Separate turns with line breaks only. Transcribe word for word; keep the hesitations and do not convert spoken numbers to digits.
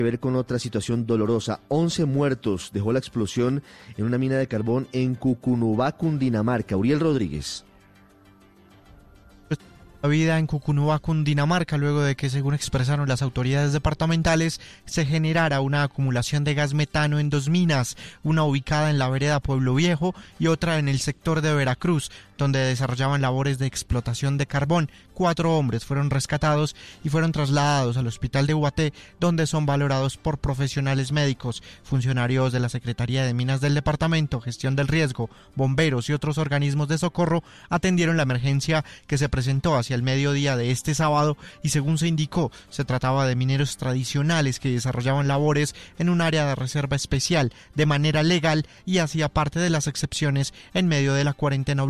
Que ver con otra situación dolorosa. once muertos dejó la explosión en una mina de carbón en Cucunubá, Cundinamarca. Uriel Rodríguez.
La vida en Cucunubá, Cundinamarca, luego de que, según expresaron las autoridades departamentales, se generara una acumulación de gas metano en dos minas, una ubicada en la vereda Pueblo Viejo y otra en el sector de Veracruz, donde desarrollaban labores de explotación de carbón. Cuatro hombres fueron rescatados y fueron trasladados al hospital de Ubaté, donde son valorados por profesionales médicos. Funcionarios de la Secretaría de Minas del Departamento, Gestión del Riesgo, bomberos y otros organismos de socorro atendieron la emergencia que se presentó hacia el mediodía de este sábado y, según se indicó, se trataba de mineros tradicionales que desarrollaban labores en un área de reserva especial de manera legal y hacía parte de las excepciones en medio de la cuarentena